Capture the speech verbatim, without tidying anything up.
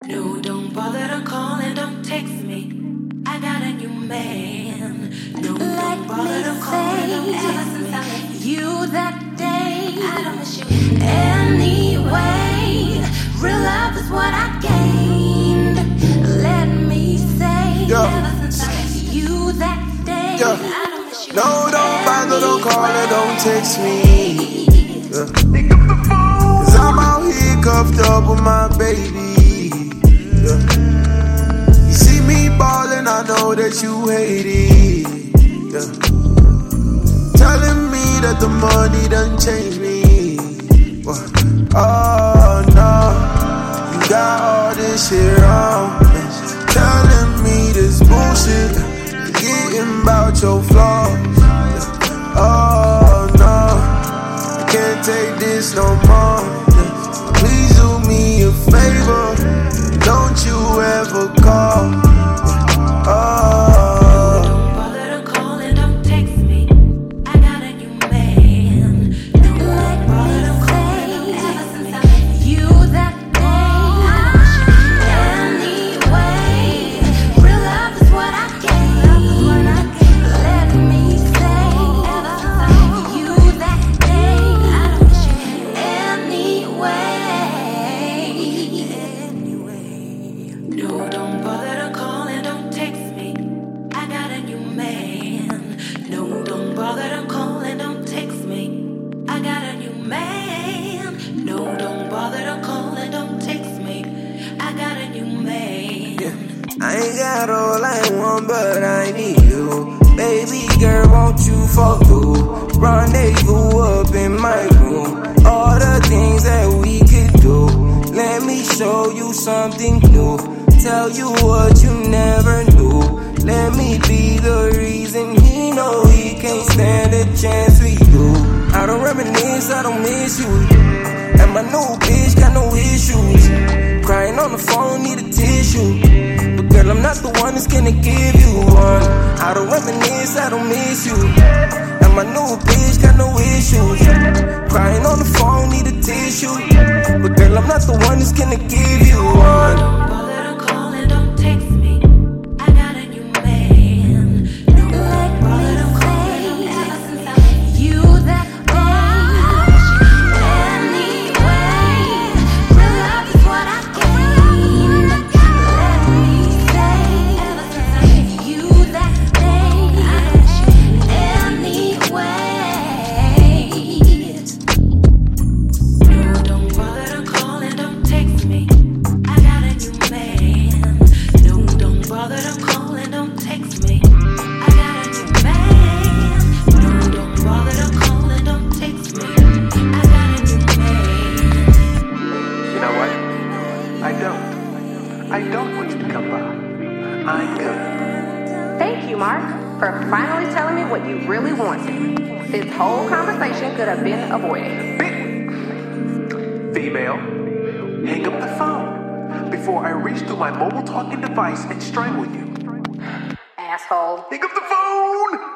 No, don't bother to call and don't text me. I got a new man. No, Let don't bother me to call and don't text me. you that day. I don't miss you. Anyway, real love is what I gained. Let me say, Yeah. ever since I met you that day. Yeah. I don't miss you. No, don't bother, don't call and don't text me. Yeah. Cause I'm out here cuffed up with my baby. Yeah. You see me ballin', I know that you hate it. Yeah. Telling me that the money done changed me. What? Oh no, you got all this shit wrong. Telling me this bullshit, forgetting about your flaws. Oh no, I can't take this no more. Please do me a favor, don't you ever call. Oh. Don't bother to call and don't text me. I got a new man. No, don't bother to call and don't ever since I met you that day. Anyway, real love is what I gained. Let me say, ever since I met you that day. I don't miss you. Anyway, No, don't bother to call and don't text me. I got a new man. No, don't bother to call and don't text me. I got a new man. No, don't bother to call and don't text me. I got a new man. I ain't got all I want, but I need you. Baby girl, won't you fall through? Rendezvous up in my room. All the things that we could do. Let me show you something new. Tell you what you never knew. Let me be the reason he know he can't stand a chance with you. I don't reminisce, I don't miss you. And my new bitch got no issues. Crying on the phone, need a tissue. But girl, I'm not the one that's gonna give you one. I don't reminisce, I don't miss you. And my new bitch got no issues. Crying on the phone, need a tissue. But girl, I'm not the one that's gonna give you one. Don't bother to call and don't text me. I got a new man. No, don't bother to call and don't ever since I met you that day. Anyway, real love is what I gained. Let me say, ever since I met you that day. Anyway. No, don't bother to call and don't text me. I got a new man. No, don't bother to call and don't text me. I got a new man. No, don't bother to call and don't text me. I got a new man. You know what? I don't. I don't want you to come by. I'm coming. Thank you, Mark, for finally telling me what you really wanted. This whole conversation could have been avoided. Female, hang up the phone before I reach through my mobile talking device and strangle you. Asshole. Hang up the phone!